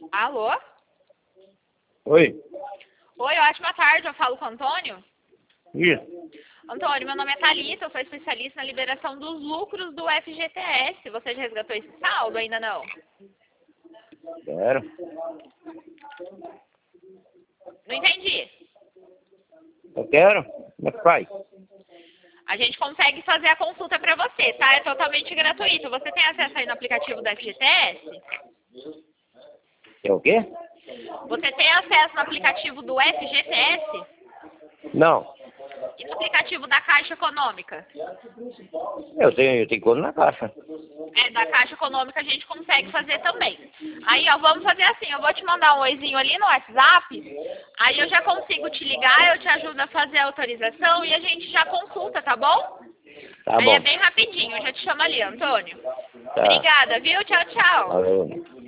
Alô? Oi? Oi, ótima tarde, eu falo com o Antônio. Isso. Antônio, meu nome é Thalita, eu sou especialista na liberação dos lucros do FGTS. Você já resgatou esse saldo? Ainda não? Quero. Não entendi. Eu quero. Como é que faz? A gente consegue fazer a consulta para você, tá? É totalmente gratuito. Você tem acesso aí no aplicativo do FGTS? É o quê? Você tem acesso no aplicativo do FGTS? Não. E no aplicativo da Caixa Econômica? Eu tenho conta na caixa. É, da Caixa Econômica a gente consegue fazer também. Aí, ó, vamos fazer assim, eu vou te mandar um oizinho ali no WhatsApp, aí eu já consigo te ligar, eu te ajudo a fazer a autorização e a gente já consulta, tá bom? Tá Aí bom. é bem rapidinho, eu já te chamo ali, Antônio. Tá. Obrigada, viu? Tchau, tchau. Valeu.